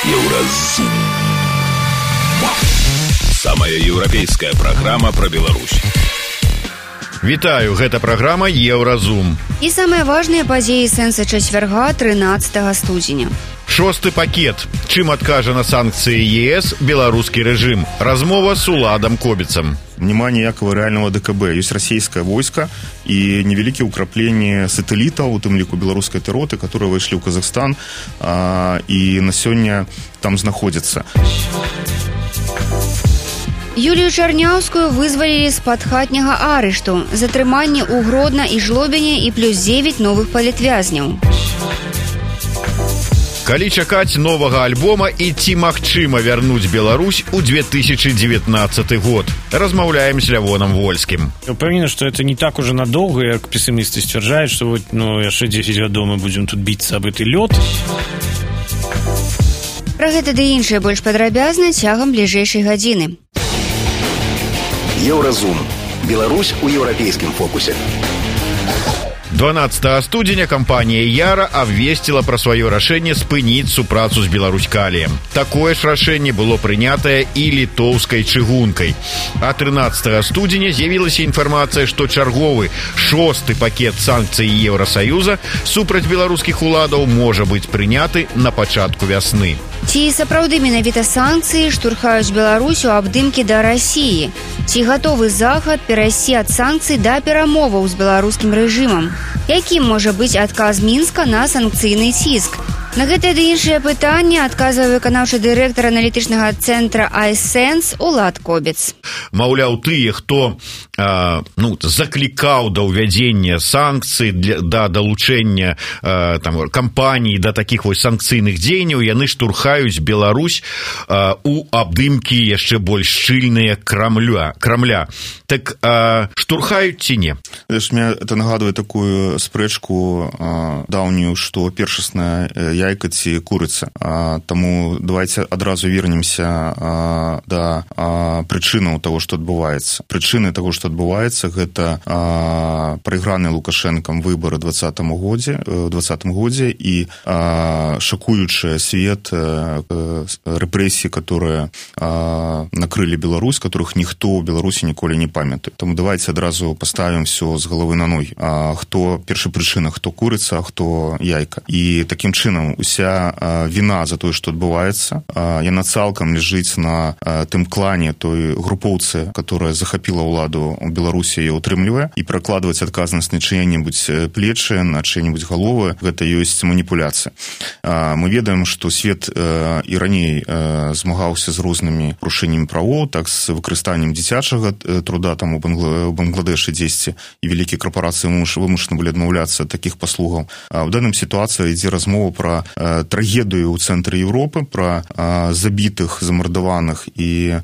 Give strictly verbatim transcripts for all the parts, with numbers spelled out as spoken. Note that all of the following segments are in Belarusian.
Еўразум. Самая еўрапейская праграма пра Беларусь. Вітаю, гэта праграма Еўразум. І самыя важныя падзеі сэнса чацвярга трынаццатага студзеня. Шосты пакет. Чым адкажа на санкцыі ЕС беларускі рэжым? Размова с Уладам Кобіцам. Няма ніякага рэальнага ДКБ. Ёсць расійскае войска і невялікія ўкрапленні сатэлітаў, у тым ліку беларускай роты, которые выйшлі ў Казахстан а, і на сёння там знаходзяцца. Юлію Чарняўскую вызвалілі з-пад хатняга арышту, затрыманне ў Гродна і Жлобіне і плюс дзевяць новых палітвязняў. Калі чакаць новага альбома і ці магчыма вярнуць Беларусь у две тысячи девятнадцатый год? Размаўляем с Лявоном Вольским. Я упевнен, что это не так уже надолго, как пессимисты стверджают, что вот, ну, яшчэ дзесяць гадоў мы будем тут биться об гэты лёд. Пра гэта ды іншае больш падрабязна цягам бліжэйшай гадзіны. Еўразум. Беларусь у еўрапейскім фокусе. дванаццатага студзеня кампанія Яра абвесціла пра сваё рашэнне спыніць супрацу з Беларускаліем. Такое ж рашэнне было прынятае і літоўскай чыгункай. А трынаццатага студзеня з'явілася інфармацыя, што чарговы шосты пакет санкцый Еўрасаюза супраць беларускіх уладаў можа быць прыняты на пачатку вясны. Ці сапраўды менавіта санкцыі штурхаюць Беларусь у абдымкі да Расіі? Ці гатовы Захад перайсці ад санкцый да перамоваў з беларускім рэжымам? Якім можа быць адказ Мінска на санкцыйны ціск? На гэтае ды іншае пытанне адказвае выканаўчы дырэктар аналітычнага цэнтра iSense Улад Кобіц. Маўляў, тыя, хто а, ну, заклікаў да ўвядзення санкцый, для, да далучэння а, там, кампаній да такіх вось санкцыйных дзеянняў, яны штурхаюць Беларусь а, у абдымкі яшчэ больш шчыльныя Крамля. Крамля. Так а, штурхаюць ці не? Мне это нагадвае такую спрэчку а, даўнюю, што першасная яйка ці курыца. А, таму давайте адразу вернемся а, да а, прычынаў того, што адбываецца. Прычыны того, што адбываецца, гэта а, прайграны Лукашэнкам выбары двадцатым годзе, двадцатым годзе і а, шакуючая свет а, рэпрэсій, которые а, накрылі Беларусь, которых ніхто ў Беларусі ніколі не памятае. Таму давайте адразу паставім все з галавы на ной. А, хто першапрычына, хто курыца, а хто яйка. І такім чынам уся а, віна за тое, што адбываецца, а, яна цалкам ляжыць на а, тым клане той групоўцы, которая захапіла ўладу ў Беларусі і утрымлівае, і пракладваць адказнасць на чые-небудзь плечы, на чые-небудзь галовы, гэта ёсць маніпуляцыя. А, мы ведаем, што свет а, і раней а, змагаўся з рознымі парушэннямі правоў, так з выкарыстаннем дзіцячага труда там у Бангладэшы дзесьці, і вялікія карпорацыі вымушаны былі адмаўляцца ад такіх паслугаў. А, в данным сітуацыі ідзе размова пра а, трагедыю ў цэнтры Еўропы, пра а, забітых, замардаваных і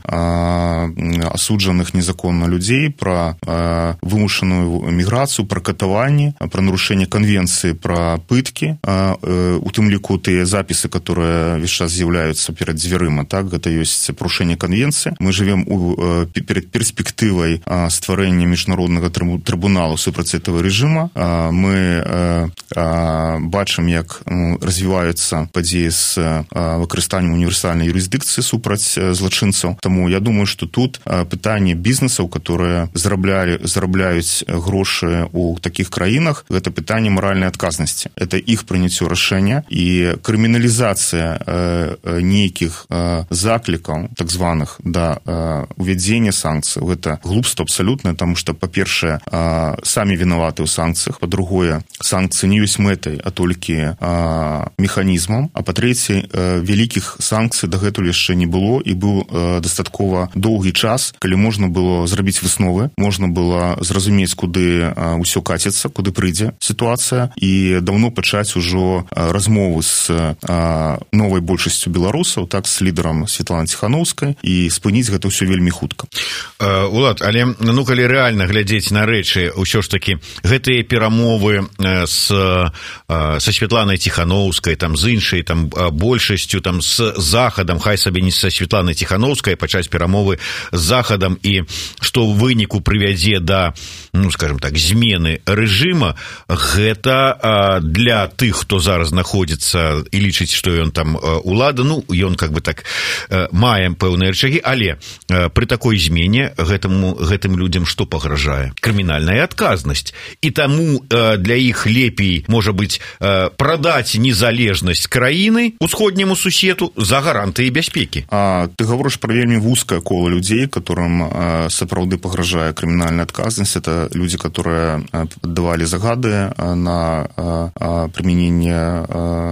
а, асуджаных незаконна людзей, пра а, вымушаную міграцыю, пра катаванні, пра нарушэнне канвенцыі пра пыткі, а, а, у тым ліку тыя запісы, которые весь час з'яўляюцца перад дзвярыма, так, гэта ёсць парушэнне канвенцыі. Мы жывем у, а, перад перспектывай а, стварэння міжнароднага трыбуналу супраць этого рэжыма. А, мы а, а, бачым, як развіваюцца падзеі з выкарыстаннем універсальнай юрысдыкцыі супраць злачынцаў. Таму я думаю, што тут пытанне бізнесаў, которые зараблялі, зарабляюць грошы ў такіх краінах, гэта пытанне маральнай адказнасці. Это іх прыняццё рашэння, і крыміналізацыя нейкіх заклікаў, так званых, да увядзення санкцый, гэта глупства абсалютнае, таму што, па-першае, самі вінаваты ў санкцыях, па-другое, санкцыі не ёсць мэтай, а толькі механізмам, а па-трэцяе, вялікіх санкцый дагэтуль яшчэ не было, і быў дастаткова доўгі час, калі можна было зрабіць высновы, можна было зразумець, куды ўсё каціцца, куды прыйдзе сітуацыя, і даўно пачаць ужо размовы з новай большасцю беларусаў, так, з лідарам Светланай Ціханаўскай, і спыніць гэта ўсё вельмі хутка. Улад, але ну калі рэальна глядзець на рэчы, ўсё ж такі гэтыя перамовы з, са Светланай Ціханаўскай, чыгункай, там з іншай там большасцю, там з захадам, хай сабе не са Светланай Ціханаўскай, пачаць перамовы з захадам, і што ў выніку прывядзе да, ну скажем так, змены рэжыма, гэта для тых, хто зараз знаходзіцца і лічыць, што ён там улада, ну ён как бы так мае пэўныя рычагі, але пры такой змене гэтаму гэтым людзям што пагражае? Крымінальная адказнасць. І таму для іх лепей, можа быць, прадаць незалежнасць краіны усходняму суседу за гарантыі бяспекі. А ты гаворыш пра вельмі вузкае кола людзей, которым сапраўды пагражае крымінальная адказнасць. Это людзі, которые давалі загады на прымяненне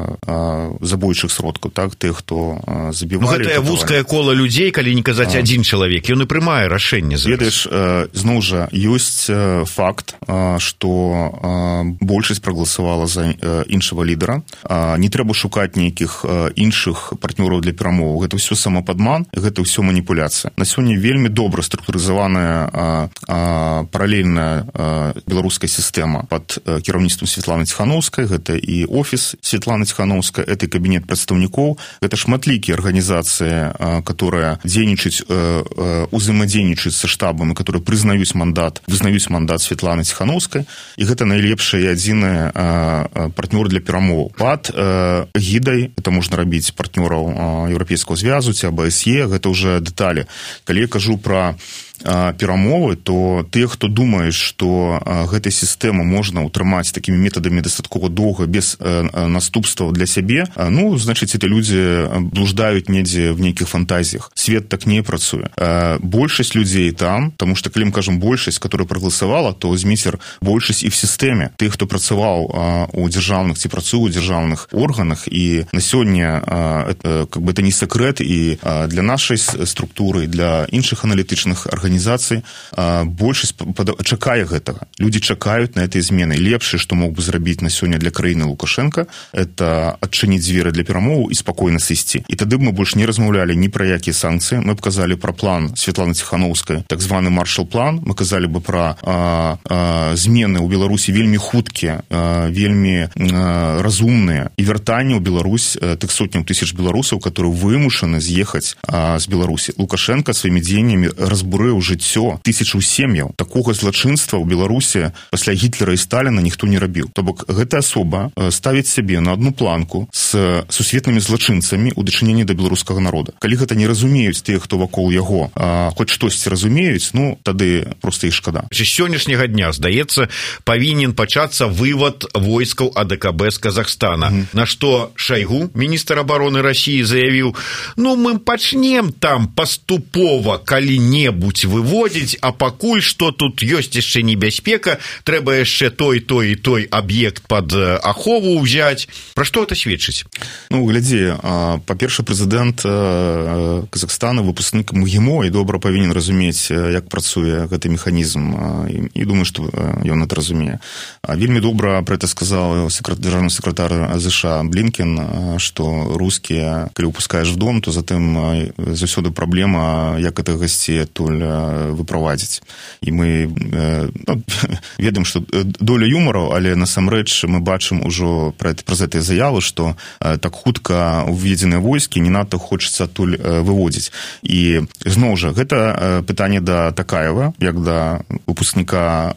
забойчых сродкаў, так, тых, хто забівалі. Ну, гэтае вузкае кола людзей, калі не казаць а... адзін чалавек, ён і прымае рашэнне зараз. Ведаеш, зноў жа, ёсць факт, што большасць прагаласавала за іншага лідара. Не трэба шукаць нейкіх іншых партнёраў для перамоваў. Гэта ўсё самападман, гэта ўсё маніпуляцыя. На сёння вельмі добра структурызаваная паралельная беларуская сістэма пад кіраўніцтвам Светланы Ціханаўскай. Гэта і офіс Светланы Ціханаўскай, это і кабінет прадстаўнікоў. Гэта шматлікія арганізацыі, которые дзейнічаюць, узаемадзейнічаюць са штабамі, которые прызнаюць мандат, вызнаюць мандат Светланы Ціханаўскай, і гэта найлепшая і адзіная партнёр для перамоваў. Пад гідай, это можна рабіць партнёраў Еўрапейскага звязу ці АБСЕ, гэта ўжо дэталі. Калі я кажу пра перамовы, то тыя, хто думаюць, што гэтай сістэмы можна ўтрымаць такімі метадамі дастаткова доўга без наступстваў для сябе, ну, значыць, эти людзі блуждаюць недзе в нейкіх фантазіях. Свет так не працуе. Большасць людзей там, таму што калі мы кажам большасць, которая прагаласавала, то зміцер большасць і в сістэме. Тых, хто працаваў у дзяржаўных ці працуе ў дзяржаўных органах, і на сёння как бы это не сакрэт, і для нашай структуры, для іншых аналітычных арганізацый организаций, большасць чакае гэтага. Людзі чакаюць на этой змены. Лепшае, што мог бы зрабіць на сёння для краіны Лукашенко, это адчыніць дзверы для перамоваў і спакойна сысці. І тады б мы больш не размаўлялі ні пра якія санкцыі. Мы б казалі пра план Светланы Ціханаўскай, так званы маршал-план. Мы казалі бы пра а, а, змены ў Беларусі вельмі хуткія, а, вельмі а, разумныя, і вяртанне ў Беларусь тых сотняў тысяч беларусаў, которые вымушаны з'ехаць а, з Беларусі. Лукашенко сваімі дзеяннямі разбурыў жыццё тысячаў сем'яў. Такога злачынства ў Беларусі пасля Гітлера і Сталіна ніхто не рабіў. То бок гэтая асоба ставіць сябе на адну планку з сусветнымі злачынцамі ў дачыненні да беларускага народа. Калі гэта не разумеюць тыя, хто вакол яго, а, хоць штосьці разумеюць, ну, тады проста іх шкада. З сённяшняга дня, здаецца, павінен пачацца вывад войскаў АДКБ з Казахстана. Mm-hmm. На што Шайгу, міністр абароны Расіі, заявіў, ну, мы пачнем там паступова калі-небудзь выводзіць, а пакуль што тут ёсць яшчэ небяспека, трэба яшчэ той, той і той аб'ект пад ахову ўзяць. Пра што гэта сведчыць? Ну, глядзі, па-перша, прэзідэнт Казахстана выпускнік МГИМО і добра павінен разумець, як працуе гэты механізм, і думаю, што ён это разумее. Вельмі добра пра гэта сказаў дзяржаўны сакратар ЗША Блінкен, што рускія, калі выпускаеш в дом, то затым заўсёды праблема, як гэта гасцей адтуль выправадзіць. І мы ну, ведаем, што доля юмару, але насамрэч мы бачым ужо праз гэтыя заявы, што так хутка уведзеныя войскі не надта хочацца адтуль выводзіць. І зноў жа, гэта пытанне да Такаева, як да выпускніка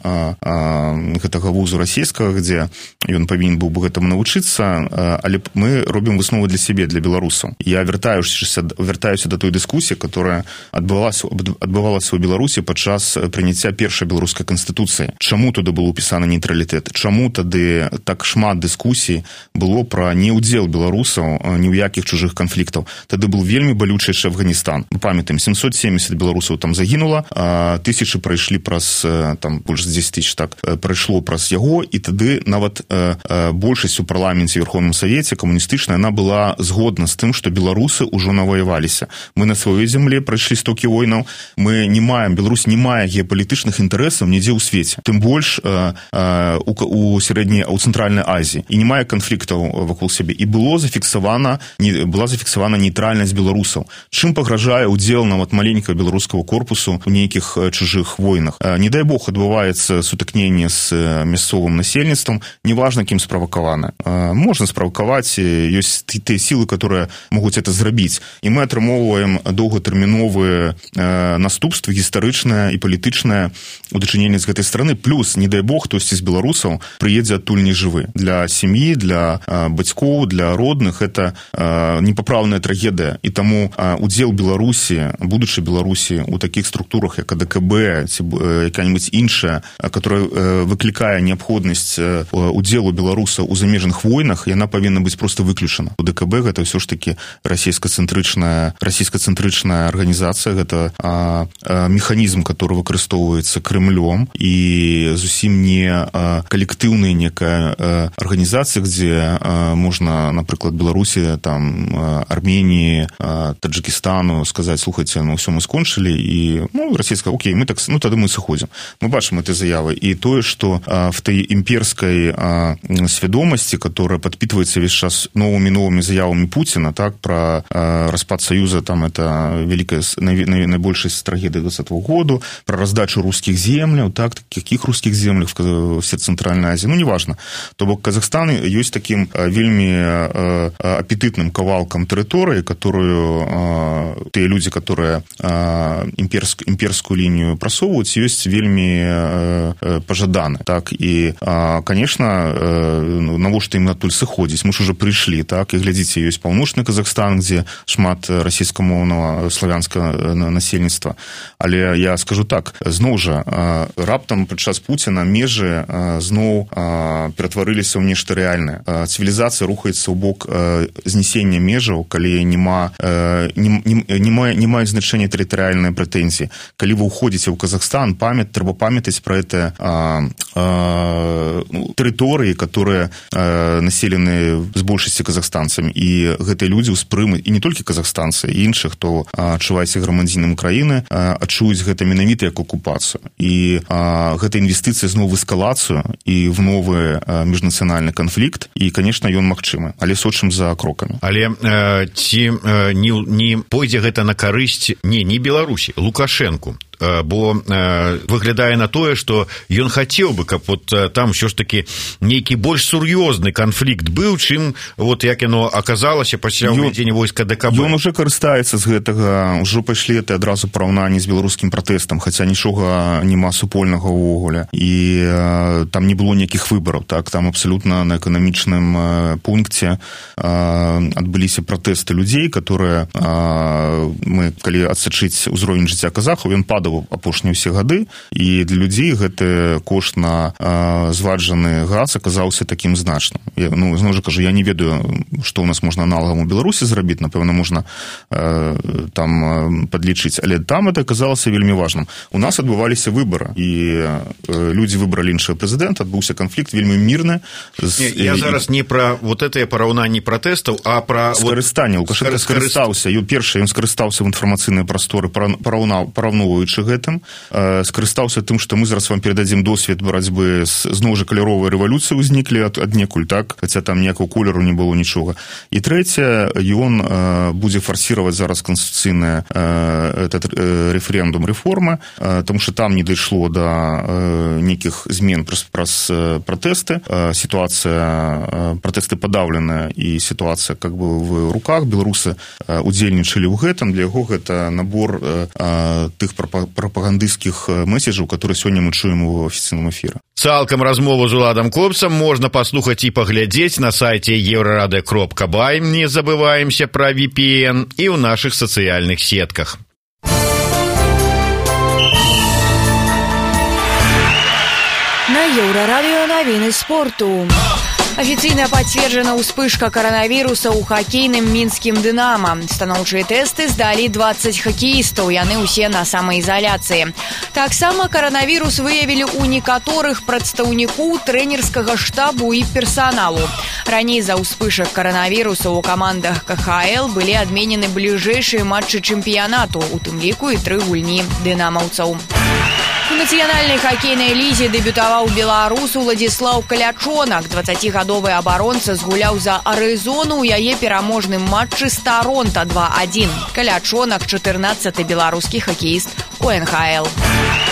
гэтага вузу расійскага, дзе ён павінен быў бы гэтаму навучыцца, але мы робім высновы для сябе, для беларусаў. Я вяртаюся, вяртаюся да той дыскусіі, которая адбывалася, адбывалася ў Беларусі падчас прыняцця першай беларускай канстытуцыі. Чаму туды быў упісаны нейтралітэт? Чаму тады так шмат дыскусій было пра неўдзел беларусаў ні ў якіх чужых канфліктаў? Тады быў вельмі балючы яшчэ Афганістан. Мы памятаем, сямсот семьдесят беларусаў там загінула, а тысячы прайшлі праз, там, больш за дзесяць тысяч, так, прайшло праз яго, і тады нават большасць у парламенце і Верховным Савеце камуністычная, яна была згодна з тым, што беларусы ўжо наваяваліся. Мы на сваёй зямле прайшлі стокі войнаў, мы не маем, Беларусь не мае геапалітычных інтарэсаў нідзе ў свеце. Тым больш э, э, у, у сярэдняй, у цэнтральнай Азіі. І не мае канфліктаў вакол сябе. І было зафіксавана, не, была зафіксавана нейтральнасць беларусаў. Чым пагражае ўдзел нават маленькага беларускага корпусу ў нейкіх чужых войнах? Э, не дай Бог, адбываецца сутыкненне з мясцовым насельніцтвам, неважна, кім справакавана. Э, можна можна справкаваць, ёсць тыя сілы, которые могуць это зрабіць. І мы атрымоўваем доўгатэрміновыя наступствы гістарычныя і палітычныя у дачыненні з гэтай страны. Плюс, не дай бог, хтосьці з беларусаў прыедзе адтуль не жывы. Для сям'і, для бацькоў, для родных это непапраўная трагедыя. І таму удзел Беларусі, будучай Беларусі у такіх структурах, як АДКБ, ці якая-нибудь іншая, которая выклікае неабходнасць удзелу беларусаў у замежных войнах, яна павінна быць просто выключана. У ДКБ гэта ўсё ж таки расійска-цэнтрычная расійска-цэнтрычная арганізацыя, гэта а, а, механізм, который выкарыстоўваецца Крымлём, і зусім не а, калектыўная некая а, арганізацыя, дзе а, можна, напрыклад, Беларусі, там, а, Арменіі, а, Таджикистану сказаць: слухайце, ну ўсё мы скончылі, і ну, расійска, окей, мы так, ну тады мы сыходзім. Мы бачым эти заявы. І тое, што а, в той імперской а, свядомасці, которая подпитывается весь час новыми новыми заявами Путина, так, про а, распад Союза, там это великая, наибольшая трагедия двадцатого года, про раздачу русских земель, так, каких русских земель в всей Центральной Азии, ну, неважно. То бок Казахстан есть таким а, вельми а, аппетитным кавалком территории, которую а, те люди, которые а, имперск, имперскую линию просовывают, есть вельми а, пожаданы, так, и, а, конечно, а, навошта им адтуль сыходзіць, мы ж уже прыйшлі, так, і глядзіце, ёсць паўночны Казахстан, дзе шмат расійскамоўнага славянскага насельніцтва. Але я скажу так, зноў жа, раптам падчас Пуціна межы зноў ператварыліся ў нешта рэальнае. Цывілізацыя рухаецца ў бок знесення межаў, калі нема, не, не, не, мае, не маюць значэння тэрытарыяльныя прэтэнзіі. Калі вы ўходзіце ў Казахстан, памят, трэба памятаць пра гэта тэрыторыі, которые населены з большасці казахстанцамі, і гэтыя людзі ўспрымуць, і не толькі казахстанцы, і іншых, хто адчуваецца грамадзянам краіны, адчуюць гэта менавіта як акупацыю. І а, гэта інвестыцыя зноў в эскалацыю і в новы а, міжнацыянальны канфлікт, і, конечно, ён магчымы, але сочым за крокамі. Але э, ці э, не, не пойдзе гэта на карысць не, не Беларусі, Лукашэнку? Бо э, выглядае на тое, што ён хацеў бы, каб вот там ўсё ж такі нейкі больш сур'ёзны канфлікт быў, чым вот як яно аказалася пасля ўвядзення войска ДКБ. Ён уже карыстаецца з гэтага, ўжо пайшлі это адразу параўнанні з беларускім пратэстам, хаця нічога няма супольнага ўвогуле, і э, там не было ніякіх выбараў, так, там абсалютна на эканамічным э, пункце э, адбыліся пратэсты людзей, которые э, мы, калі адсачыць узровень жыцця казахаў, ён падаў апошнія ўсе гады, і для людзей гэты кошт на а, зваджаны газ аказаўся такім значным. Я, ну, зноў жа кажу, я не ведаю, што ў нас можна аналагам у Беларусі зрабіць, напэўна, можна а, там падлічыць, але там это аказалася вельмі важным. У нас адбываліся выбары, і а, людзі выбралі іншага прэзідэнта, адбыўся канфлікт вельмі мірны. З, не, я і, зараз не пра вот это параўнанні пратэстаў, а пра скарыстанне. Лукашенко скарыстаўся, ён першы, ён скарыстаўся в інфармацыйнай прасторы, параўнаў, параўноўваючы гэтым, скарыстаўся тым, што мы зараз вам перададзім досвед барацьбы з зноў жа каляровай рэвалюцыі ўзніклі ад, аднекуль, так, хаця там ніякого колеру не было нічога. І трэцяе, ён будзе фарсіраваць зараз канстытуцыйны этот рэферэндум рэформы, тому што там не дайшло да нейкіх змен праз, праз пратэсты, сітуацыя, пратэсты падаўленая, і сітуацыя как бы в руках, беларусы удзельнічалі ў гэтым, для яго гэта набор тых прапагандысцкіх месседжаў, которые сёння мы чуем у афіцыйным эфіры. Цалкам размову з Уладам Кобцам можна паслухаць і паглядзець на сайце еўрарада кропка бай, не забываемся пра ви пі эн, і ў нашых сацыяльных сетках. На Еўрарадыё навіны спорту. Официально подтверждена вспышка коронавируса у хоккейным минским «Динамо». Станоўчыя тесты сдали двадцать хоккеистов, яны ўсе на самоизоляции. Таксама коронавирус выявили у некаторых прадстаўнікоў трэнерскага штабу и персоналу. Раней за вспышек коронавируса у командах ка ха эл были адменены ближайшие матчы чэмпіянату, у тым ліку і тры гульні дынамаўцаў. У нацыянальнай хакейнай лізе дэбютаваў беларус Уладзіслаў Калячонак. дваццацігадовы абаронца згуляў за Арызону ў яе пераможным матчы з Таронта два адзін. Калячонак чатырнаццаты беларускі хакеіст у эн ха эл.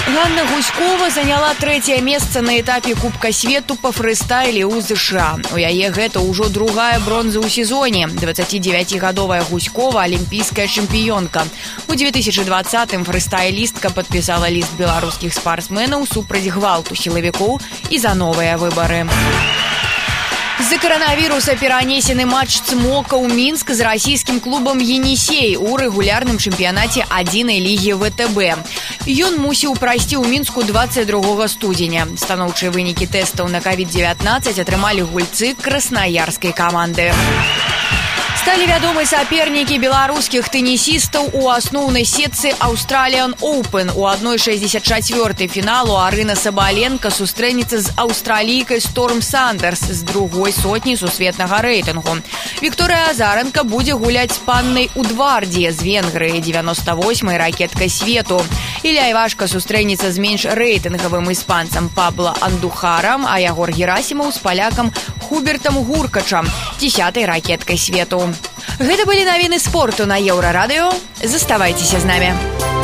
Ганна Гуськова заняла трэцяе месца на этапе Кубка свету па фрыстайле ў ЗША. У яе гэта ўжо другая бронза ў сезоне. дваццацідзевяцігадовая Гуськова – алімпійская чэмпіёнка. У две тысячи двадцатым фрыстайлістка падпісала ліст беларускіх спартсменаў супраць гвалту сілавікоў і за новыя выбары. З-за коронавіруса перанесены матч ЦМОКа ў Мінск з расійскім клубам «Енісей» у рэгулярным чэмпіянаце адзінай лігі ВТБ. Ён мусіў прайсці ў Мінску дваццаць другога студзеня. Станоўчыя вынікі тэстаў на ковід дзевятнаццаць атрымалі гульцы краснаярскай каманды. Сталі вядомы сапернікі беларускіх тэнісістаў у асноўнай сетцы Australian Open. У адной шэсцьдзесят чацвёртай фіналу Арына Сабаленка сустрэнецца з аўстралійкай Сторм Сандерс з другой сотні сусветнага рэйтынгу. Вікторыя Азаранка будзе гуляць з паннай Удвардзе з Венгрыі, дзевяноста восьмай ракеткай свету. Ілля Івашка сустрэнецца з менш рэйтынгавым іспанцам Пабло Андухарам, а Ягор Герасімаў з палякам Хубертам Гуркачам, дзесятай ракеткай свету. Гэта былі навіны спорту на Еўрарадыё. Заставайцеся з намі.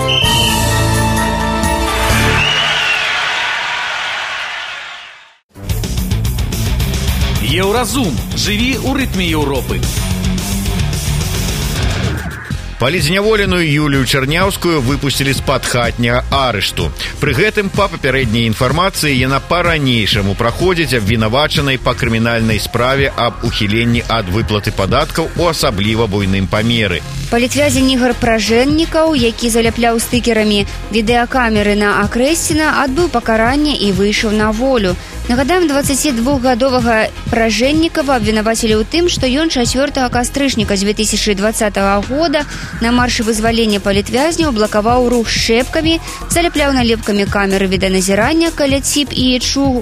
Еўразум. Жыві ў рытме Еўропы. Палізняволеную Юлію Чарняўскую выпусцілі з-пад хатняга арышту. Пры гэтым, па папярэдняй інфармацыі, яна па-ранейшаму праходзіць абвінавачанай па крымінальнай справе аб ухіленні ад выплаты падаткаў у асабліва буйным памеры. Палітвязень Ігар Пражэннікаў, які заляпляў стыкерамі відэакамеры на Акрэсціна, адбыў пакаранне і выйшаў на волю. Нагадаем, дваццацідвухгадовага Пражэннікава абвінавацілі ў тым, што ён чацвёртага кастрычніка дзве тысячы дваццатага года на маршы вызвалення палітвязняў блакаваў рух шчэпкамі, заляпляў налепкамі камеры відэаназірання каля ЦІП і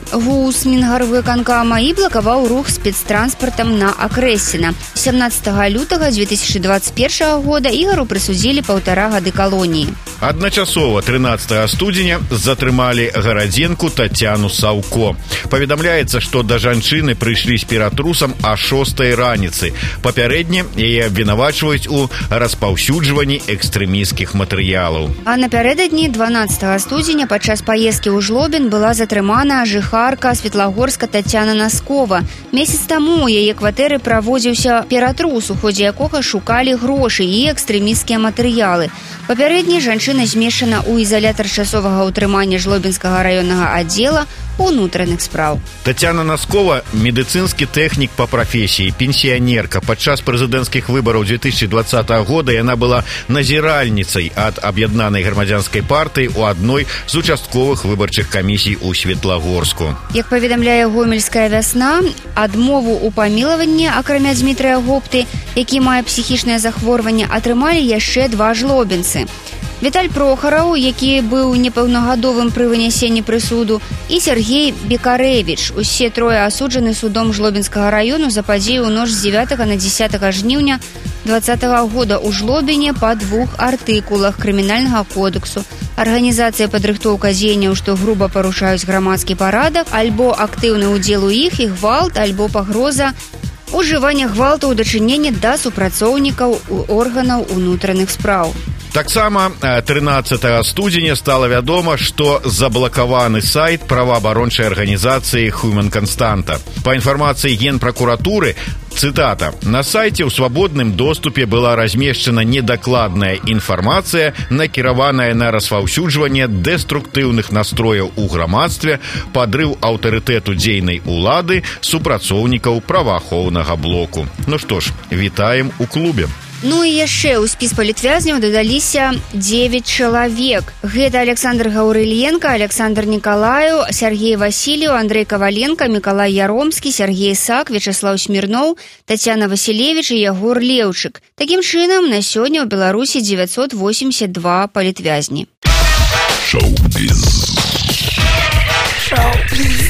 ЧУГУС Мінгарвыканкама і блакаваў рух спецтранспартам на Акрэсціна. сямнаццатага лютага дзве тысячы дваццаць першага года Ігару прысудзілі паўтара гады калоніі. Адначасова трынаццатага студзеня затрымалі гарадзенку Тацяну Саўко. Паведамляецца, што да жанчыны прыйшлі з ператрусам а шостай раніцы. Папярэдне яе абвінавачваюць у распаўсюджванні экстрэмісцкіх матэрыялаў. А напярэдадні дванаццатага студзеня падчас паездкі ў Жлобін была затрымана жыхарка Светлагорска Тацяна Наскова. Месяц таму у яе кватэры праводзіўся ператрус, у ходзе якога шукалі грошы і экстрэмісцкія матэрыялы. Папярэдне жанчына змешчана ў ізалятар часовага ўтрымання Жлобінскага раённага аддзела унутраных спраў. Тацяна Наскова – медыцынскі тэхнік па прафесіі, пенсіянерка. Падчас прэзідэнцкіх выбараў дзве тысячы дваццатага года яна была назіральніцай ад аб'яднанай грамадзянскай партыі ў адной з участковых выбарчых камісій у Светлагорску. Як паведамляе Гомельская вясна, адмову ў памілаванні, акрамя Дзмітрыя Гопты, які мае псіхічнае захворванне, атрымалі яшчэ два жлобінцы. Віталь Прохараў, які быў непаўнагадовым пры вынясенні прысуду, і Сергей Бекарэвіч. Усе трое асуджаны судом Жлобінскага раёну за падзею ў ноч з дзевятага на дзесятага жніўня дваццатага года ў Жлобіне па двух артыкулах крымінальнага кодексу. Арганізацыя падрыхтоўка дзеянняў, што груба парушаюць грамадскі парадак, альбо актыўны ўдзел у іх і гвалт, альбо пагроза ужывання гвалту ў дачыненні да супрацоўнікаў органаў унутраных спраў. Таксама трынаццатага студзеня стала вядома, што заблакаваны сайт праваабарончай арганізацыі Human Constanta. Па інфармацыі Генпракуратуры, цытата, на сайце ў свабодным доступе была размешчана недакладная інфармацыя, накіраваная на расфаўсюджванне дэструктыўных настрояў у грамадстве, падрыў аўтарытэту дзейнай улады супрацоўнікаў праваахоўнага блоку. Ну што ж, вітаем у клубе. Ну і яшчэ ў спіс палітвязняў дадаліся дзевяць чалавек. Гэта Александр Гаўрыленка, Александр Николаю, Сергей Васильев, Андрей Коваленко, Миколай Яромскі, Сергей Сак, Вячеслав Смирнов, Татьяна Василевич і Ягор Леўчык. Такім чынам, на сёння ў Беларусі дзевяцьсот восемьдесят два палітвязні. Шоу-біз. Шоу-біз.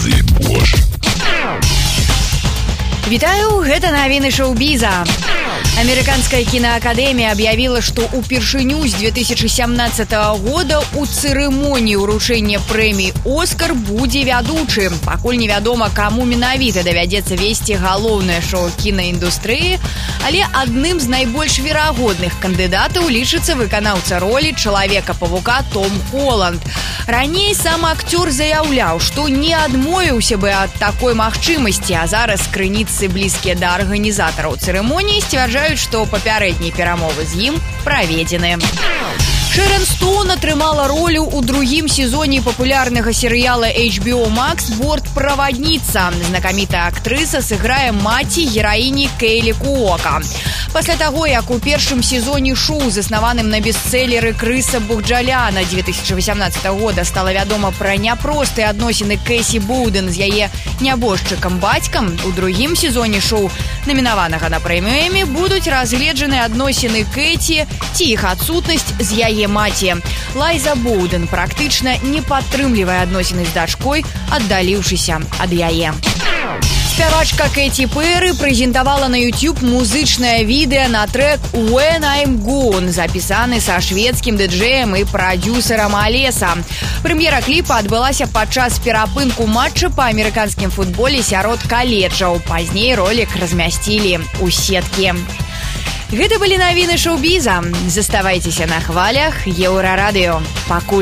Зыбош. Вітаю, гэта навіны шоу-біза. Американская киноакадемия объявила, что упершыню с две тысячи семнадцатого года у церемонии уручэння прэміі «Оскар» будзе вядучы. Пакуль невядома, каму менавіта давядзецца весці галоўнае шоу кінаіндустрыі, але адным з найбольш верагодных кандыдатаў лічыцца выканаўца ролі Чалавека-павука Том Холланд. Раней сам акцёр заяўляў, што не адмовіўся бы ад такой магчымасці, а зараз крыніцы, блізкія да арганізатараў цырымоніі, сцвярджаюць, што папярэднія перамовы з ім праведзены. Шэрон Стоун атрымала ролю ў другім сезоне папулярнага серыяла эйч би о Max «Бортправадніца». Знакамітая актрыса сыграе маці гераіні Кейлі Куока. Пасля таго, як у першым сезоне шоу, заснаваным на бестселлеры Крыса Бухджаляна две тысячи восемнадцатого года, стала вядома пра няпростыя адносіны Кэсі Боуден з яе нябожчыкам-бацькам, у другім сезоне шоу, намінаванага на прэмію Эмі, будуць разгледжаны адносіны Кэці ці іх адсутнасць з яе маці. Лайза Боуден практычна не падтрымлівае адносіны з дачкой, аддаліўшыся ад яе. Спявачка Кэти Перри прэзентавала на YouTube музычнае відэа на трек «When I'm Gone», запісаны са шведскім ды-джэем і прадюсерам Алеса. Прэм'ера кліпа адбылася падчас перапынку матча па амерыканскім футболе сярод каледжаў. Пазней ролік размясцілі ў сеткі. Гэта былі навіны шоу-біза. Заставайцеся на хвалях Еўрарадыё. Пакуль.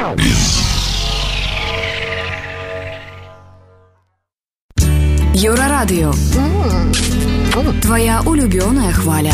Еўрарадыё. Твоя улюбёная хваля.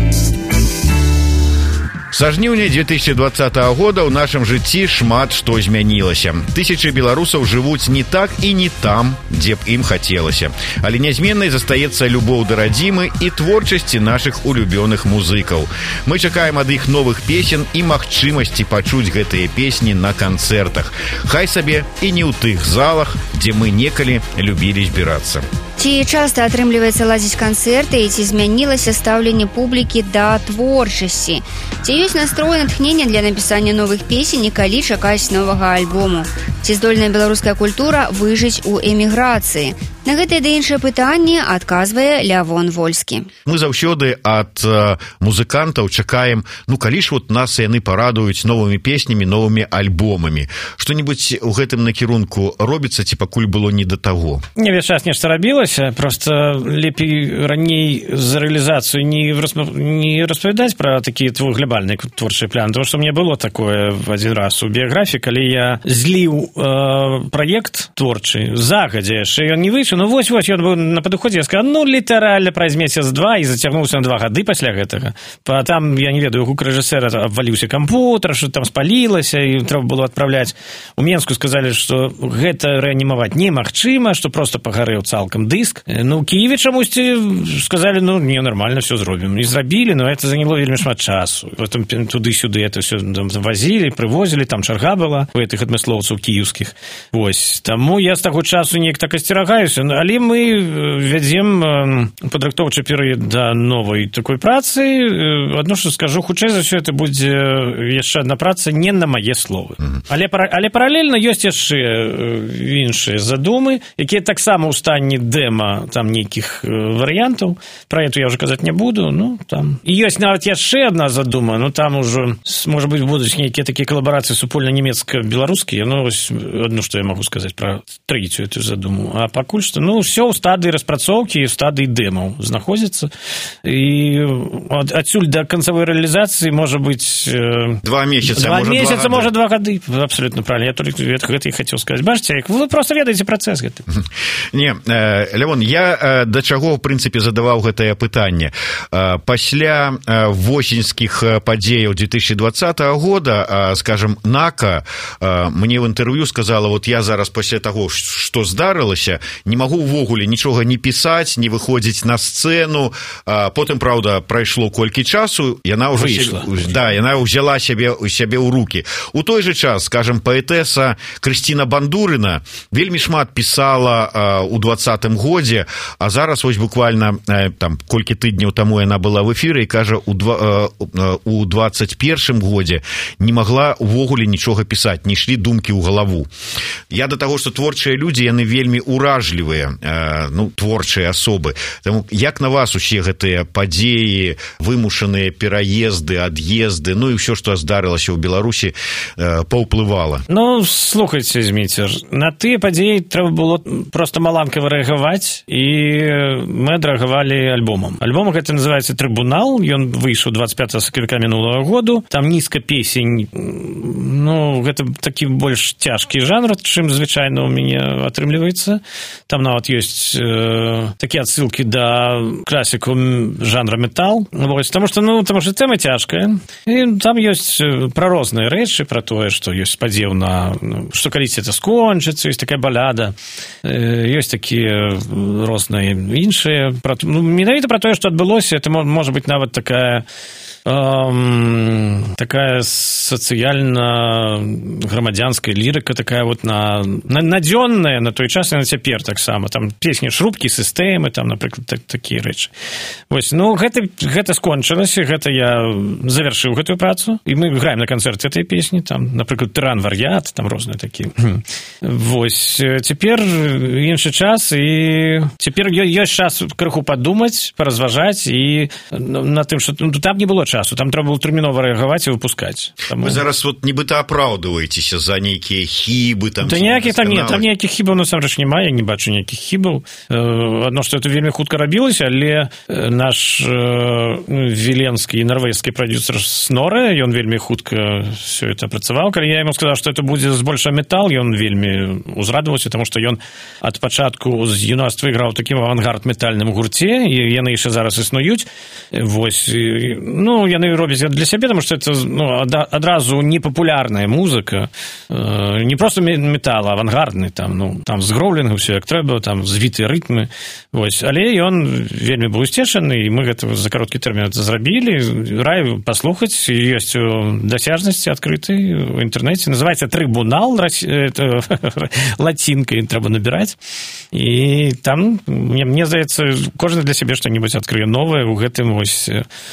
Са жніўня две тысячи двадцатого года ў нашым жыцці шмат што змянілася. Тысячы беларусаў жывуць не так і не там, дзе б ім хацелася. Але нязменнай застаецца любоў да радзімы і творчасці нашых улюбёных музыкаў. Мы чакаем ад іх новых песен і магчымасці пачуць гэтыя песні на канцэртах. Хай сабе і не ў тых залах, дзе мы некалі любілі збірацца. Ці часта атрымліваецца ладзіць канцэрты і ці змянілася стаўленне публікі да творчасці? Ці ёсць настрой натхнення для напісання новых песень і калі чакаць новага альбому? Ці здольная беларуская культура выжыць у эміграцыі? На гэтае ды іншае пытанне адказвае Лявон Вольскі. Мы заўсёды ад э, музыкантаў чакаем, ну калі ж вот нас яны парадуюць новымі песнямі, новымі альбомамі. Што-небудзь у гэтым накірунку робіцца, ці пакуль было не да таго? Не, весь час нешта рабілася, просто лепей раней за рэалізацыю не, распа... не распавядаць пра такія твой глобальныя творчыя пляны, тому што мне было такое адзін раз у біяграфіі, калі я зліў э, праект творчы загадзя, яшчэ ён не выйшаў. Ну вось-вось, ён быў на падыходзе, я сказал, ну літаральна праз месяц-два, і зацягнуўся на два гады пасля гэтага. Па там, я не ведаю, у рэжысэра абваліўся кампутер, што там спалілася, і трэба было адпраўляць. У Менску сказалі, што гэта рэанімаваць немагчыма, што проста пагарэў цалкам дыск. Ну, у Кіеве чамусьці сказалі, ну, не, нормально, все зробім. І зрабілі, но это заняло вельмі шмат часу. Потом туды-сюды это все вазілі, прывозілі, там чарга была у гэтых адмыслоўцаў кіеўскіх. Вось. Таму я з таго часу неяк так асцерагаюся. Але мы вядзем падрыхтоўчы перыяд да новай такой працы. Адно што скажу, хутчэй за ўсё это будзе яшчэ адна праца не на мае словы. Mm-hmm. Але, але паралельна ёсць яшчэ іншыя задумы, якія таксама ў стане дэма там нейкіх варыянтаў. Пра эту я ўжо казаць не буду. Ну, там. І ёсць нават яшчэ адна задума, ну там ужо, можа быць, будуць нейкія такія калабарацыі супольна-нямецка-беларускія. Ну, вось адно, што я магу сказаць пра трэцюю эту задуму. А пакуль што, ну, все ў стадыі распрацоўкі і ў стадыі дэмаў знаходзіцца. І адсюль да канцавой рэалізацыі можа быць... Э, два месяца, два можа, месяца, два можа, два гады. Абсолютно правильно. Я только гэта і хацеў сказаць. Бачыце, вы просто ведаеце працэс гэты. Не, э, Лявон, я э, да чаго, в прынцыпе, задаваў гэтае пытанне. Э, пасля э, восеньскіх падзеяў две тысячи двадцатого года, э, скажем, НАКА э, мне в інтэрв'ю сказала, вот я зараз пасля таго, што здарылася, не магу ўвогуле нічога не пісаць, не выходзіць на сцэну. Потым, праўда, прайшло колькі часу, яна ўжо Выйшла. Сябе, да, яна ўзяла сябе сябе ў рукі. У той же час, скажем, паэтэса Крысціна Бандурына вельмі шмат пісала ў двадцатым годзе, а зараз вось буквально там колькі тыдняў таму яна была в эфіры і кажа, у двадцать першым годзе не магла ўвогуле нічога пісаць, не ішлі думкі ў галаву. Я да таго, што творчыя людзі, яны вельмі уражлівыя. асаблівыя ну творчыя асобы. Таму як на вас усе гэтыя падзеі, вымушаныя пераезды, ад'езды, ну і ўсё, што здарылася ў Беларусі, паўплывала? Ну, слухайце, Зміцер, на тыя падзеі трэба было проста маланкава рэагаваць, і мы адрэагавалі альбомам. Альбом гэта называецца «Трыбунал», ён выйшаў двадцать пятого сакавіка мінулага году, там нізка песень, ну, гэта такі больш цяжкі жанр, чым звычайна ў мяне атрымліваецца. Там нават ёсць э, такія адсылкі да класіку жанра метал, вось, таму што, ну, таму што тэма цяжкая, і там ёсць пра розныя рэчы, пра тое, што ёсць спадзеў на, ну, што калісьці это скончыцца, ёсць такая баляда, э, ёсць такія розныя іншыя, пра, ну, менавіта пра тое, што адбылося, это можа быць нават такая Um, такая сацыяльна-грамадзянская лірыка, такая вот на, на, надзённая на той час і на цяпер таксама. Там песні шрубкі, сістэмы, там, напрыклад, так, такія рэчы. Вось, ну, гэта, гэта скончылася, гэта я завяршыў гэтую працу, і мы граем на канцэрце этой песні, там, напрыклад, «Тыран вар'ят», там розныя такія. Вось, цяпер іншы час, і цяпер ёсць час крыху падумаць, паразважаць, і на тым, што там не было часу, там трэба было тэрмінова рэагаваць і выпускаць. Таму... Вы зараз вот нібыта апраўдваецеся за нейкія хібы, там... Да ніякіх там нет, там ніякіх хібаў насамрэч няма, я не бачу ніякіх хібаў. Адно, што это вельмі хутка рабілася, але наш віленскі і нарвежскі прадюсер Снорэ, ён вельмі хутка все это працаваў. Калі я яму сказаў, што это будзе збольша метал, ён вельмі узрадаваўся, таму што ён ад пачатку з юнацтва іграў такім авангард-метальным гурце, і яны яшчэ зараз існуюць. Вось, ну, яны робяць для сябе, тому што это, ну, адразу непапулярная музыка, э, не просто метал, а авангардны, там, ну, там з гроўлінгам все як трэба, там звітыя рытмы, вось, але ён вельмі быў усцешаны, і мы гэта за кароткі тэрмін это зрабілі, раю паслухаць, ёсць дасяжнасці адкрытай у інтэрнэце, называецца «Трыбунал», это лацінкай трэба набіраць, і там, мне, мне здаецца, кожны для сябе што-небудзь адкрые новае у гэтым, вось,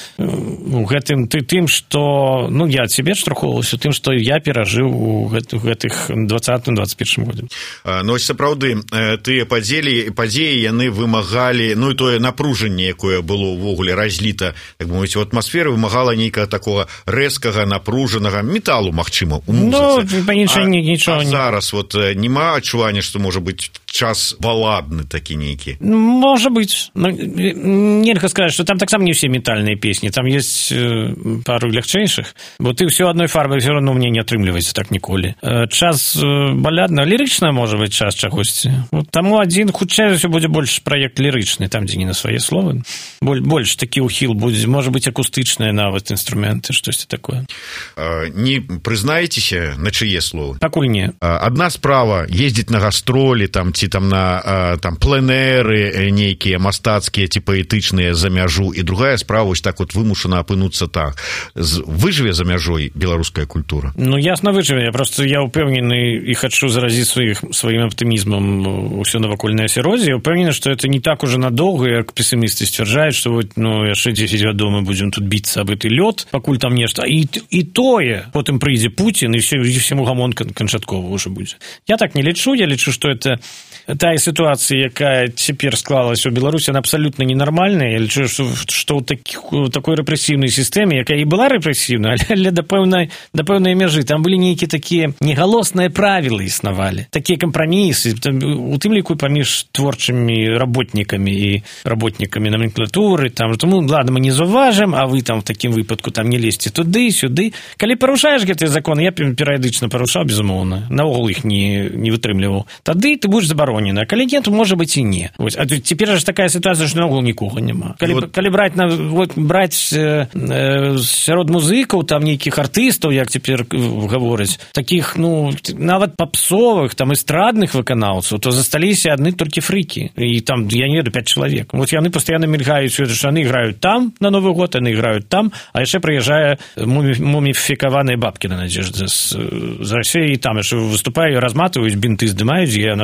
у гэтым ты тым, што, ну, я ад сябе штурхоўваўся тым, што я перажыў у гэтых двадцатым двадцать першым годзе. Ну, ось сапраўды, тыя падзелі, падзеі, яны вымагалі, ну, і тое напружанне, якое было ўвогуле разліта, так бы мовіць, у атмасферы вымагала нейкага такога рэзкага, напружанага металу, магчыма, у музыцы. Ну, па-іншаму нічога не... А зараз вот няма адчування, што можа быць час баладны такі нейкі? Можа быць. Ну, нельга сказаць, што там таксама не ўсе метальныя песні, там есть пару лягчэйшых, бо ты ўсё адной фарбай все равно мне не атрымліваецца так ніколі. Час балядна, лірычна можа быць час чагосьці. Вот, таму адзін хутчэй усё будзе больш праект лірычны, там дзе не на свае словы. Боль, больш такі ўхіл будзе, можа быць акустычныя нават інструменты, штосьці такое. А, не прызнаецеся на чые словы? Пакуль не. Адна справа ездзіць на гастролі, там ці там на там пленэры нейкія мастацкія ці паэтычныя за мяжу, і другая справа вось так вот вымушана апынуцца так. Выжыве за мяжой беларуская культура? Ну, ясна выжыве. Я просто я ўпэўнены і хачу заразіць сваіх, сваім аптымізмам ўсё навакольнае асяроддзе. Я ўпэўнены, што это не так уже надоўга, як песімісты сцвярджаюць, што вот, ну, яшчэ дзесяць гадоў мы будзем тут біцца аб гэты лёд, пакуль там нешта. І, і тое, потым прыйдзе Пуцін, і ўсяму гамон канчаткова ўжо будзе. Я так не лічу. Я лічу, што это тая сітуацыя, якая цяпер склалася ў Беларусі, она абсалютна ненармальная. Я лічу, што, што ў такіх, такой рэпрэсіўнай сістэме, якая і была рэпрэсіўна, але, але да пэўнай, да пэўнай мяжы. Там былі нейкія такія негалосныя правілы існавалі, такія кампрамісы, у тым ліку паміж творчымі работнікамі і работнікамі номенклатуры. Там, тому, ладно, мы не заўважым, а вы там в такім выпадку там не лезьце туды, сюды. Калі парушаеш гэтыя законы, я перыядычна парушаў, безумоўна, наогул іх не, не вытрымліваў, тады ты будзеш забаронены, а калі нет, то можа быць і не. Вось. А цяпер ж такая сітуацыя, што наогул нікога няма. Калі, вот... калі браць, на, вот, браць э, э, сярод музыкаў, там нейкіх артыстаў, як цяпер гавораць, такіх, ну, нават папсовых, там, эстрадных выканаўцаў, то засталіся адны толькі фрыкі. І там, я не ведаю, пяць чалавек. Вот яны пастаянна мільгаюць, што яны іграюць там на Новы год, яны іграюць там, а яшчэ прыязджае муміфікаваныя бабкі на Надзежды з, з Расіі, і там яшчэ выступаюць, разматываюць, бінты здымаюць, і яна,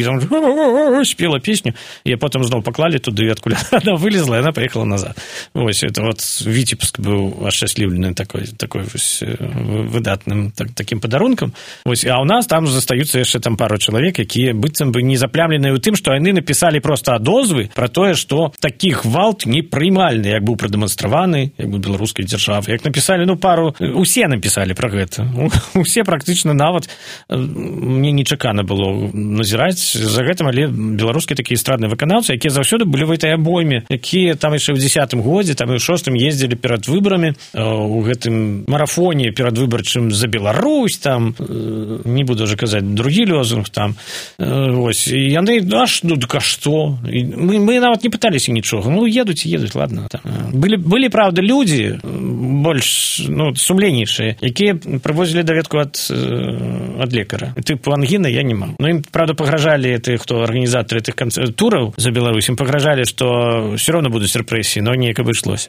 і там спела песню, і потым зноў паклалі туды, адкуль она вылезла, і она поехала назад. Вось, это вот Витебск быў ашчасліўлены такой, такой вось выдатным так, таким падарункам. Вось, а у нас там застаюцца яшчэ там пару чалавек, якія быццам бы не заплямленыя ў тым, што яны напісалі проста адозвы пра тое, што такі гвалт непрымальны, як быў прадэманстраваны, як бы беларускай дзяржавы. Як напісалі, ну, пару... Усе напісалі пра гэта. Усе практычна нават мне нечакана было назіраць за гэтым, але беларускія такія эстрадныя выканаўцы, якія заўсёды былі в этой абойме, якія там яшчэ ў дзесятым годзе, там і ў шостым ездзілі перад выбарамі у гэтым марафоне перадвыбарчым за Беларусь, там, не буду уже казаць, другі лозунг там. Вось, і яны, аж, ну, дык а што? Мы, мы нават не пыталіся нічога. Ну, едуць, едуць, ладно. Там. Былі, былі, правда, людзі больш, ну, сумленнейшыя, якія прывозілі даведку ад, ад лекара. Тыпу ангіна я не маў. Ну, ім, правда, пагражалі ты, хто арганізатары тых тураў за Беларусь, ім пагражалі, што все роўно будуць рэпрэсіі, но неяк абышлося.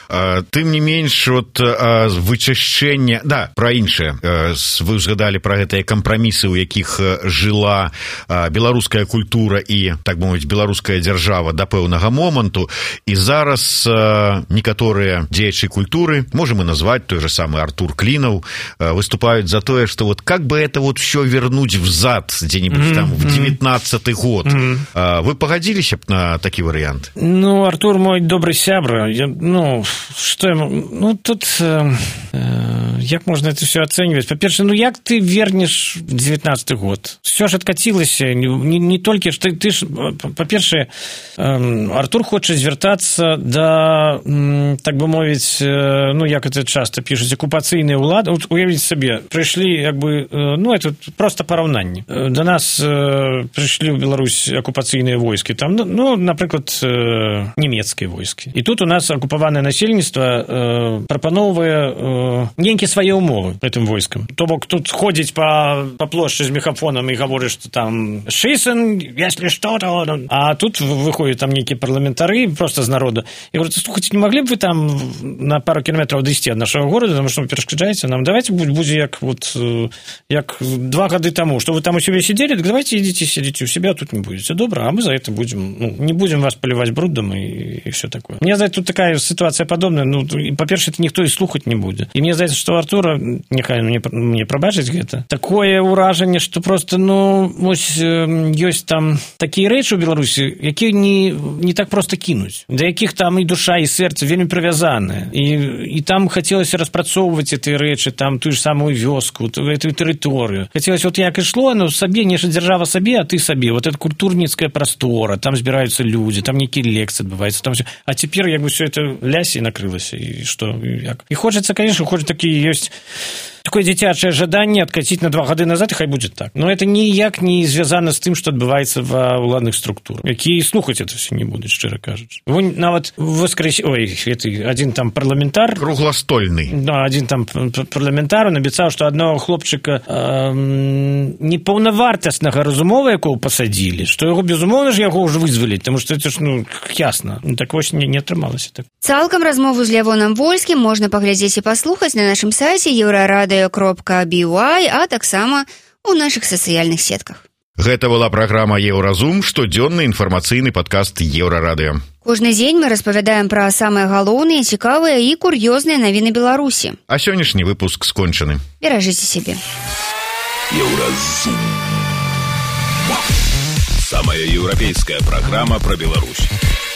Тым не менш, от вычышчэнне, да, пра іншае. Вы узгадалі пра гэтыя кампрамісы, у якіх жыла беларуская культура і, так бы мовіць, беларуская дзяржава да пэўнага моманту, і зараз некаторыя дзеячы культуры, можем и назвать той же самый Артур Клинов, выступают за то, что вот как бы это вот все вернуть взад где-нибудь mm-hmm. там в девятнадцатый год. Mm-hmm. Вы погодились на такие варианты? Ну, Артур мой добрый сябра. Я, ну, что ему... Ну, тут... Э, э, як можно это все оценивать? По-перше, ну, як ты вернешь в девятнадцатый год? Все ж откатилось. Не, не, не только... Ты, ты ж, по-перше, э, Артур хочет звертаться до, э, так бы мовить, э, ну, як это часто пишут, оккупаційныя ўлады. Вот, уявіть себе, пришли, как бы, э, ну, это просто поравнание. До нас э, пришли в Беларусь оккупаційныя войски. Там, ну, например, э, немецкие войски. И тут у нас оккупованное насельніцтва э, прапановывае э, нейкія свае умовы этим войскам. То бок тут ходить по, по площади с мегафоном и говорит, что там «Шисен, если что-то...» А тут выходят там некие парламентары просто из народа и говорят: слушайте, не могли бы вы там на пару километров довести от нашего города, потому что вы перешкоджаете нам? Давайте будем як, вот, як два года тому, что вы там у себя сидели, так давайте идите сидите у себя, тут не будете. Добро, а мы за это будем, ну, не будем вас поливать брудом и, и все такое. Мне, знаете, тут такая ситуация подобная, ну, по-перше, это никто и слухать не будет. И мне, знаете, что Артура, нехай мне, мне пробачить это, такое уражение, что просто, ну, ось, есть там такие речи в Беларуси, які не, не так просто кинуть, до яких там и душа, и сердце вельми привязаны. И, и там хотелось распрацоўваць эти речи, там ту же самую вёску, эту территорию. Хотелось, вот як ішло, ну, сабе, не держава сабе, а ты сабе. Вот это культурніцкая простора, там збираются люди, там некие лекции отбываются, там все. А теперь, як бы, все это лясь и накрылось. И что? И, як? И хочется, конечно, хочется такие есть... Такое дзіцячае жаданне адкаціць на два гады назад, і хай будзе так. Но это ніяк не звязана з тым, што адбываецца ва ўладных структурах, якія слухаць это все не будуць, шчыра кажучы. Вон нават воскрес... Ой, это один там парламентар... Кругластольны. Да, один там парламентар, он абяцаў, што аднаго хлопчыка эм, непаўнавартаснага разумова, якого пасадзілі, што яго, безумоўна ж, яго ўжо вызваліць, таму што это ж, ну, ясна. Так вось не, не атрымалася так. Цалкам размову з Лявоном Вольскім можна паглядзець і паслухаць на нашым сайце еўрарадыё кропка би уай, а таксама у нашых сацыяльных сетках. Гэта была праграма «Еўразум», штодзённы інфармацыйны падкаст Еўрарадыё. Кожны дзень мы распавядаем пра самыя галоўныя, цікавыя і кур'ёзныя навіны Беларусі. А сённяшні выпуск скончаны. Беражыце сябе. Еўразум. Самая еўрапейская праграма пра Беларусь.